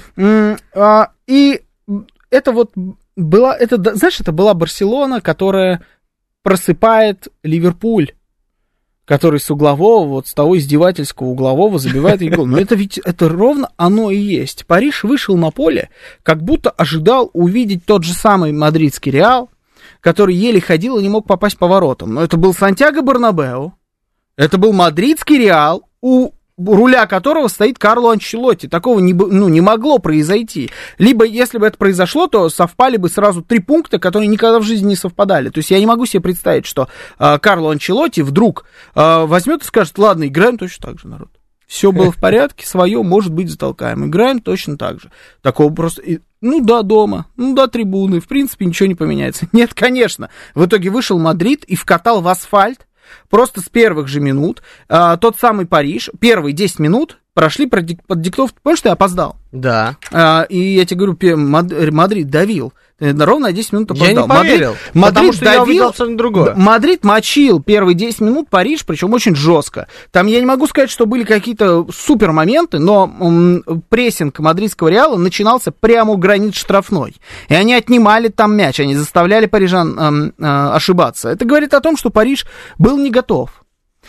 да. И это вот была, знаешь, это была Барселона, которая просыпает Ливерпуль, который с углового, вот с того издевательского углового забивает гол. Но это ведь, это ровно оно и есть. Париж вышел на поле, как будто ожидал увидеть тот же самый мадридский Реал, который еле ходил и не мог попасть по воротам. Но это был Сантьяго Бернабеу, это был мадридский Реал, у руля которого стоит Карло Анчелотти. Такого не могло произойти. Либо, если бы это произошло, то совпали бы сразу 3 пункта, которые никогда в жизни не совпадали. То есть я не могу себе представить, что Карло Анчелотти вдруг возьмет и скажет: ладно, играем точно так же, народ. Все было в порядке, свое, может быть, затолкаем. Играем точно так же. Такого просто... дома, трибуны, в принципе, ничего не поменяется. Нет, конечно. В итоге вышел Мадрид и вкатал в асфальт просто с первых же минут. Тот самый Париж, первые 10 минут прошли под диктовку. Помнишь, что я опоздал? Да. И я тебе говорю, Мадрид давил. Ровно 10 минут опоздал. Я не поверил, потому что я увидел абсолютно другое. Мадрид мочил первые 10 минут Париж, причем очень жестко. Там я не могу сказать, что были какие-то супер моменты, но прессинг мадридского Реала начинался прямо у границ штрафной. И они отнимали там мяч, они заставляли парижан ошибаться. Это говорит о том, что Париж был не готов.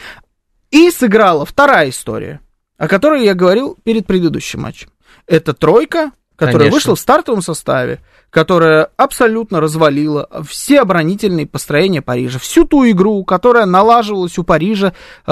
И сыграла вторая история, о которой я говорил перед предыдущим матчем. Это тройка, которая вышла в стартовом составе, которая абсолютно развалила все оборонительные построения Парижа. Всю ту игру, которая налаживалась у Парижа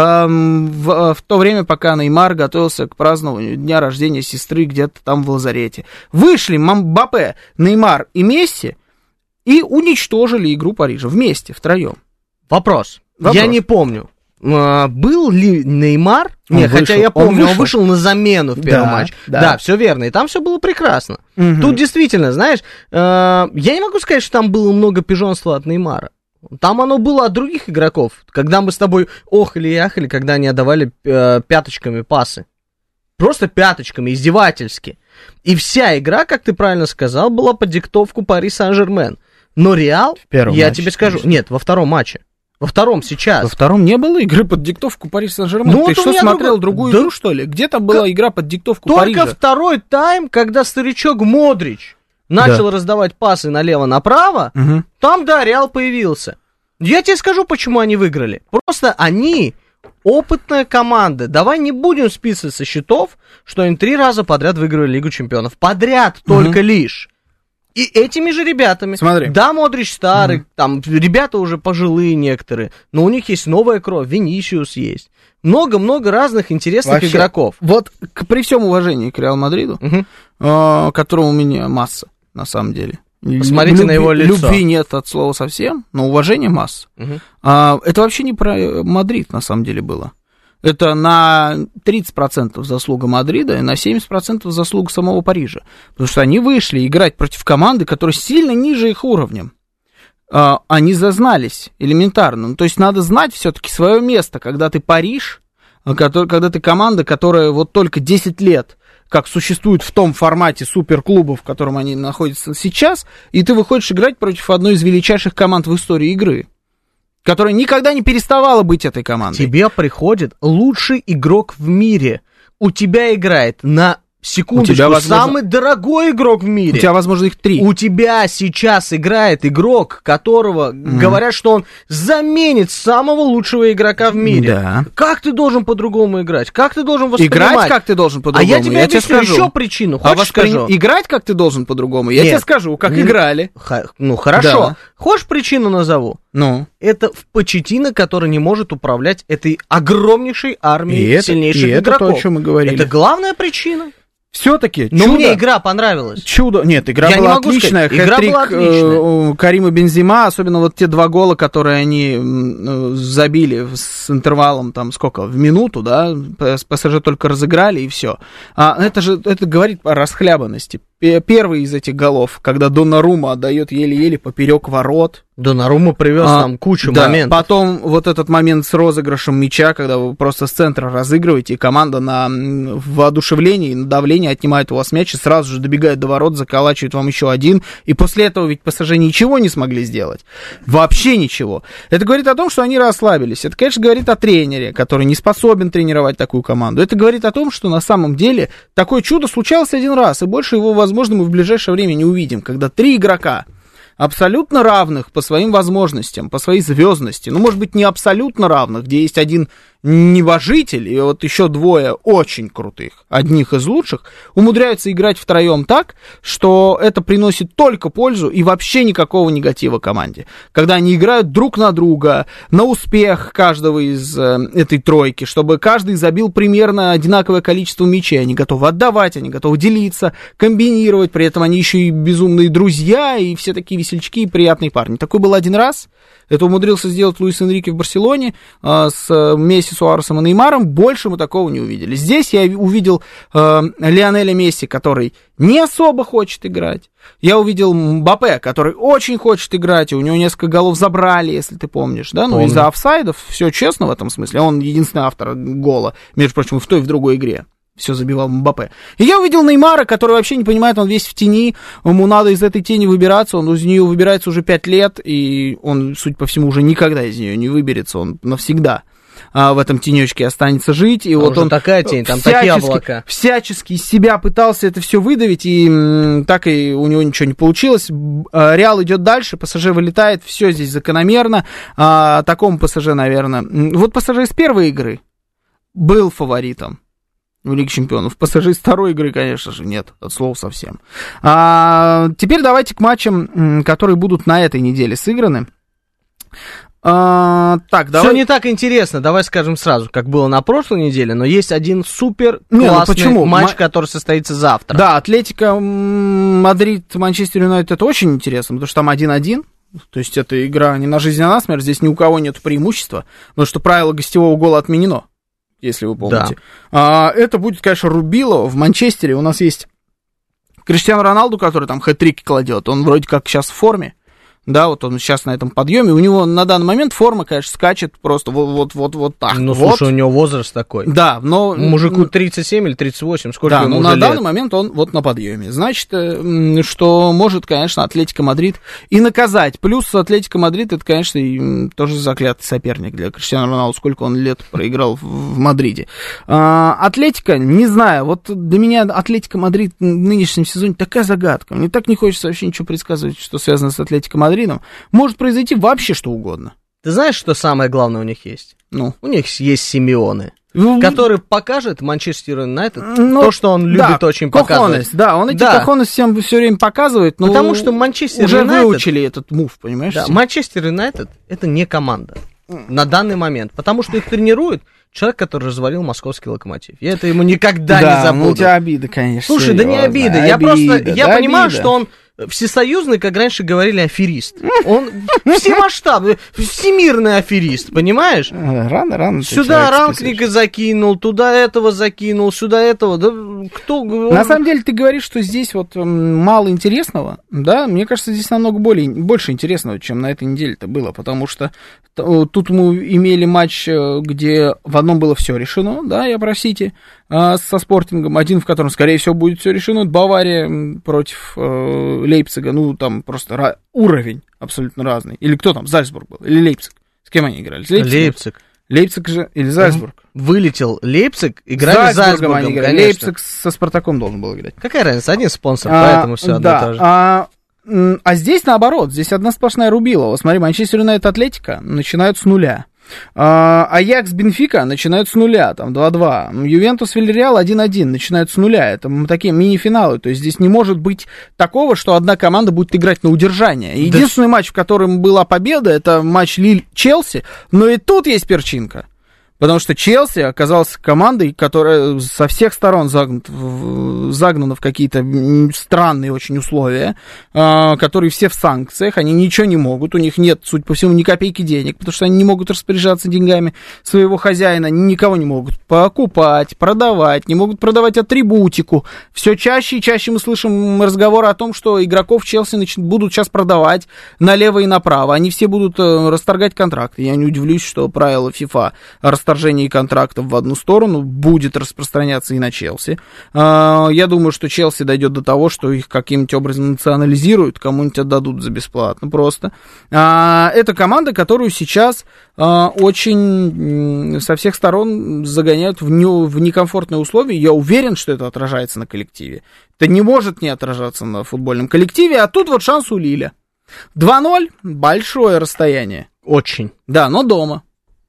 в то время, пока Неймар готовился к празднованию дня рождения сестры где-то там в лазарете. Вышли Мбаппе, Неймар и Месси и уничтожили игру Парижа вместе, втроем. Вопрос. Я не помню. Был ли Неймар? Нет, хотя я помню, он вышел на замену в первом матче. Да, все верно, и там все было прекрасно. Тут действительно, знаешь, я не могу сказать, что там было много пижонства от Неймара. Там оно было от других игроков. Когда мы с тобой охали и ахали, когда они отдавали пяточками пасы. Просто пяточками, издевательски. И вся игра, как ты правильно сказал, была под диктовку Пари Сен-Жермен. Но Реал, я тебе скажу, нет, во втором матче. Во втором сейчас. Во втором не было игры под диктовку Пари Сен-Жермен? Ты что, смотрел другую игру, что ли? Где там была игра под диктовку Парижа? Только второй тайм, когда старичок Модрич начал раздавать пасы налево-направо, там, да, Реал появился. Я тебе скажу, почему они выиграли. Просто они опытная команда. Давай не будем списывать со счетов, что они 3 раза подряд выиграли Лигу Чемпионов. Подряд только лишь. И этими же ребятами. Смотри. Да, Модрич старый, там ребята уже пожилые некоторые, но у них есть новая кровь, Винисиус есть. Много-много разных интересных игроков. Вот при всем уважении к Реал Мадриду, которого у меня масса, на самом деле. Посмотрите на его лицо. Любви нет от слова совсем, но уважения масса. Это вообще не про Мадрид, на самом деле, было. Это на 30% заслуга Мадрида и на 70% заслуга самого Парижа. Потому что они вышли играть против команды, которая сильно ниже их уровнем. Они зазнались элементарно. Ну, то есть надо знать все-таки свое место, когда ты Париж, когда ты команда, которая вот только 10 лет как существует в том формате суперклубов, в котором они находятся сейчас, и ты выходишь играть против одной из величайших команд в истории игры, которая никогда не переставала быть этой командой. Тебе приходит лучший игрок в мире. У тебя играет на Секундочку, самый дорогой игрок в мире. У тебя, возможно, их 3. У тебя сейчас играет игрок, которого говорят, что он заменит самого лучшего игрока в мире. Да. Как ты должен по-другому играть? Как ты должен воспринимать? Играть как ты должен по-другому? А я тебе объясню еще причину. Хочешь, скажу? Играть как ты должен по-другому? Я тебе скажу, как играли. Ну, хорошо. Да. Хочешь причину назову? Ну? Это Почеттино, который не может управлять этой огромнейшей армией сильнейших игроков. Это то, о чем мы говорили. Это главная причина. Все-таки чудо. Но мне игра понравилась. Чудо. Нет, игра была отличная. Хэт-трик Карима Бензема, особенно вот те 2 гола, которые они забили с интервалом, там, сколько, в минуту, да, ПСЖ только разыграли, и все. Это говорит о расхлябанности. Первый из этих голов, когда Донарума отдает еле-еле поперек ворот. Донарума привез там кучу моментов. Потом вот этот момент с розыгрышем мяча, когда вы просто с центра разыгрываете, и команда на воодушевлении, на давлении отнимает у вас мяч и сразу же добегает до ворот, заколачивает вам еще один. И после этого ведь ПСЖ ничего не смогли сделать. Вообще ничего. Это говорит о том, что они расслабились. Это, конечно, говорит о тренере, который не способен тренировать такую команду. Это говорит о том, что на самом деле такое чудо случалось один раз, и больше его, возможно, мы в ближайшее время не увидим, когда 3 игрока абсолютно равных по своим возможностям, по своей звездности, ну, может быть, не абсолютно равных, где есть один небожитель и вот еще 2 очень крутых, одних из лучших, умудряются играть втроем так, что это приносит только пользу и вообще никакого негатива команде. Когда они играют друг на друга, на успех каждого из этой тройки, чтобы каждый забил примерно одинаковое количество мячей, они готовы отдавать, они готовы делиться, комбинировать, при этом они еще и безумные друзья, и все такие весельчаки и приятные парни. Такой был один раз. Это умудрился сделать Луис Энрике в Барселоне с Месси, Суаресом и Неймаром. Больше мы такого не увидели. Здесь я увидел Лионеля Месси, который не особо хочет играть. Я увидел Мбаппе, который очень хочет играть, и у него несколько голов забрали, если ты помнишь, да? Ну, из-за офсайдов, все честно в этом смысле. Он единственный автор гола, между прочим, в той и в другой игре. Все забивал Мбаппе. И я увидел Неймара, который вообще не понимает, он весь в тени, ему надо из этой тени выбираться, он из нее выбирается уже 5 лет, и он, судя по всему, уже никогда из нее не выберется, он навсегда в этом тенечке останется жить. И вот он такая тень, там такие облака. Всячески из себя пытался это все выдавить, и так и у него ничего не получилось. Реал идет дальше, ПСЖ вылетает, все здесь закономерно. Такому ПСЖ, наверное. Вот ПСЖ из первой игры был фаворитом в Лиге Чемпионов. ПСЖ из второй игры, конечно же, нет, от слова совсем. Теперь давайте к матчам, которые будут на этой неделе сыграны. Так, давай. Все не так интересно, давай скажем сразу, как было на прошлой неделе, но есть один супер классный матч, который состоится завтра. Да, Атлетико Мадрид, Манчестер Юнайтед, это очень интересно, потому что там 1-1. То есть это игра не на жизнь, а на смерть, здесь ни у кого нет преимущества, потому что правило гостевого гола отменено, если вы помните. Да. Это будет, конечно, рубилово. В Манчестере у нас есть Криштиану Роналду, который там хэт-трики кладет, он вроде как сейчас в форме. Да, вот он сейчас на этом подъеме. У него на данный момент форма, конечно, скачет просто вот так. Ну, слушай, у него возраст такой. Да, но... Мужику 37 или 38, сколько ему уже лет? Да, но на данный момент он вот на подъеме. Значит, что может, конечно, Атлетико Мадрид и наказать. Плюс Атлетико Мадрид, это, конечно, тоже заклятый соперник для Криштиану Роналду. Сколько он лет проиграл в Мадриде. Атлетико, не знаю, вот для меня Атлетико Мадрид в нынешнем сезоне такая загадка. Мне так не хочется вообще ничего предсказывать, что связано с Атлетико Мадридом. Может произойти вообще что угодно. Ты знаешь, что самое главное у них есть? Ну? У них есть Симеоне, который покажет Манчестер Юнайтед то, что он любит очень показывать. Да, он эти кохонес всем все время показывает, но потому что Манчестер уже Юнайтед, выучили этот мув, понимаешь? Да, Манчестер Юнайтед это не команда на данный момент, потому что их тренирует человек, который развалил московский Локомотив. Я это ему никогда не забуду. Ну, у тебя обида, конечно. Слушай, да не обида. Я понимаю, что он всесоюзный, как раньше говорили, аферист. Он всемасштабный, всемирный аферист, понимаешь? Рано. Сюда Ранкника закинул, туда этого закинул, сюда этого. Да кто? На самом деле, ты говоришь, что здесь вот мало интересного, да? Мне кажется, здесь намного больше интересного, чем на этой неделе-то было, потому что тут мы имели матч, где в одном было все решено, да, я про Сити, со Спортингом, один, в котором, скорее всего, будет все решено, это Бавария против Лейпцига, ну, там просто уровень абсолютно разный. Или кто там, Зальцбург был, или Лейпциг? С кем они играли? Лейпциг. Лейпциг же или Зальцбург? Вылетел Лейпциг, играли с Зальцбургом, они играли. Лейпциг со Спартаком должен был играть. Какая разница? Один спонсор, поэтому все одно тоже. А здесь наоборот, здесь одна сплошная рубилова. Смотри, Манчестер Юнайтед, Атлетико начинают с нуля. Аякс, Бенфика начинают с нуля, там 2-2. Ювентус, Вильяреал 1-1 начинают с нуля. Это такие мини-финалы. То есть здесь не может быть такого, что одна команда будет играть на удержание. Единственный матч, в котором была победа, это матч Лиль-Челси. Но и тут есть перчинка. Потому что Челси оказался командой, которая со всех сторон загнана в какие-то странные очень условия, которые все в санкциях, они ничего не могут, у них нет, судя по всему, ни копейки денег, потому что они не могут распоряжаться деньгами своего хозяина, никого не могут покупать, продавать, не могут продавать атрибутику. Все чаще и чаще мы слышим разговоры о том, что игроков Челси будут сейчас продавать налево и направо, они все будут расторгать контракты. Я не удивлюсь, что правила FIFA расторжение контрактов в одну сторону будет распространяться и на Челси. Я думаю, что Челси дойдет до того, что их каким-нибудь образом национализируют, кому-нибудь отдадут за бесплатно просто. Это команда, которую сейчас очень со всех сторон загоняют в некомфортные условия. Я уверен, что это отражается на коллективе. Это не может не отражаться на футбольном коллективе, а тут вот шанс у Лиля. 2-0, большое расстояние. Очень. Да, но дома.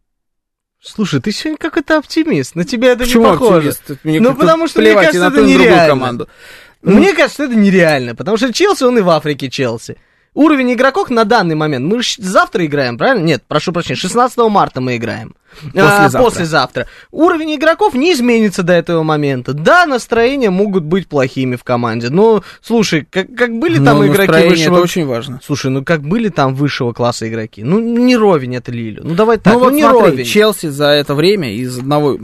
Слушай, ты сегодня какой-то оптимист. На тебя это почему не похоже. Ну, потому что, мне кажется, это нереально. Мне кажется, это нереально, потому что Челси, он и в Африке Челси. Уровень игроков на данный момент, мы же завтра играем, правильно? Нет, прошу прощения, 16 марта мы играем. Послезавтра. Уровень игроков не изменится до этого момента. Да, настроения могут быть плохими в команде, но, слушай, как были там игроки высшего... это очень важно. Слушай, как были там высшего класса игроки? Не ровень это Лилю. Давай так, вот не смотри, ровень. Челси за это время из одного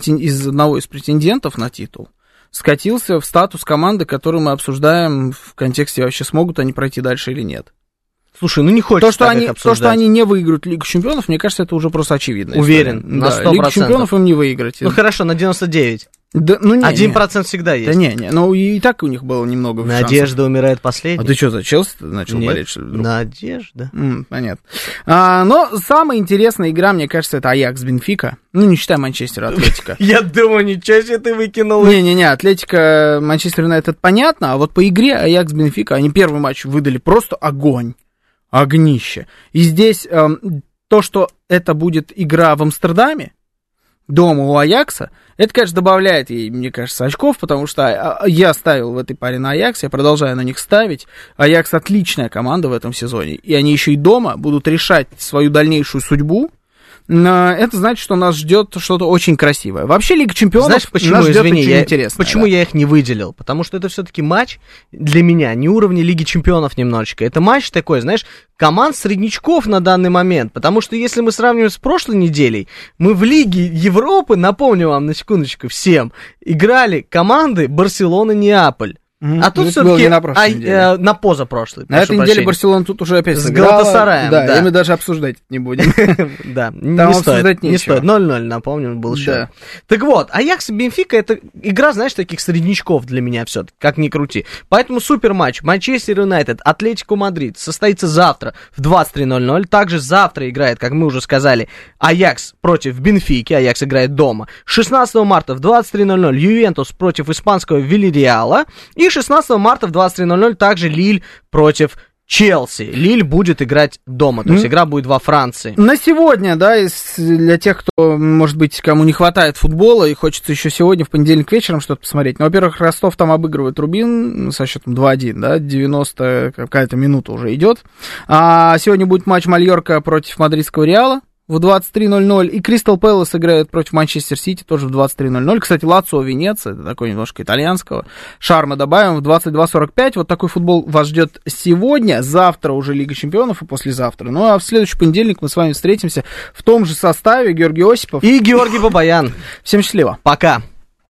из претендентов на титул скатился в статус команды, которую мы обсуждаем в контексте вообще, смогут они пройти дальше или нет. Слушай, не хочется то, что они не выиграют Лигу Чемпионов, мне кажется, это уже просто очевидно. Уверен, на 100%. Лигу Чемпионов им не выиграть. Хорошо, на 99. Да, 1% всегда есть. Да и так у них было немного шансов. Надежда умирает последней. А ты что, за Челси начал болеть, что ли, вдруг? Надежда. Понятно. Но самая интересная игра, мне кажется, это Аякс Бенфика. Не считай Манчестера, Атлетико. Я думаю, ничего себе ты выкинул. Не-не-не, Атлетико, Манчестер Юнайтед, понятно, а вот по игре Аякс Бенфика, они первый матч выдали просто огонь. Огнище. И здесь то, что это будет игра в Амстердаме, дома у Аякса, это, конечно, добавляет ей, мне кажется, очков, потому что я ставил в этой паре на Аякс, я продолжаю на них ставить. Аякс отличная команда в этом сезоне, и они еще и дома будут решать свою дальнейшую судьбу. Это значит, что нас ждет что-то очень красивое. Вообще, Лига Чемпионов, знаешь, почему, нас ждет очень интересно. Почему я их не выделил? Потому что это все-таки матч для меня не уровня Лиги Чемпионов немножечко. Это матч такой, знаешь, команд среднячков на данный момент. Потому что если мы сравниваем с прошлой неделей, мы в Лиге Европы, напомню вам на секундочку всем, играли команды Барселона-Неаполь. А тут все-таки на позапрошлой. На этой неделе Барселона тут уже опять сыграла. С Галатасараем, да. И мы даже обсуждать не будем. Да, не стоит. 0-0, напомню, был счет. Так вот, Аякс и Бенфика — это игра, знаешь, таких среднячков для меня все-таки, как ни крути. Поэтому супер матч. Манчестер Юнайтед, Атлетико Мадрид состоится завтра в 23:00. Также завтра играет, как мы уже сказали, Аякс против Бенфики. Аякс играет дома. 16 марта в 23:00 Ювентус против испанского Вильяреала. И 16 марта в 23:00 также Лиль против Челси. Лиль будет играть дома, то есть игра будет во Франции. На сегодня, да, для тех, кто, может быть, кому не хватает футбола и хочется еще сегодня, в понедельник вечером что-то посмотреть. Ну, во-первых, Ростов там обыгрывает Рубин со счетом 2-1, да, 90 какая-то минута уже идет. А сегодня будет матч Мальорка против мадридского Реала в 23:00, и Кристал Пэлас играет против Манчестер Сити тоже в 23:00. Кстати, Лацио Венеция, это такой немножко итальянского шарма добавим, в 22:45. Вот такой футбол вас ждет сегодня, завтра уже Лига Чемпионов и послезавтра. Ну, а в следующий понедельник мы с вами встретимся в том же составе. Георгий Осипов и Георгий Бабаян. Всем счастливо. Пока.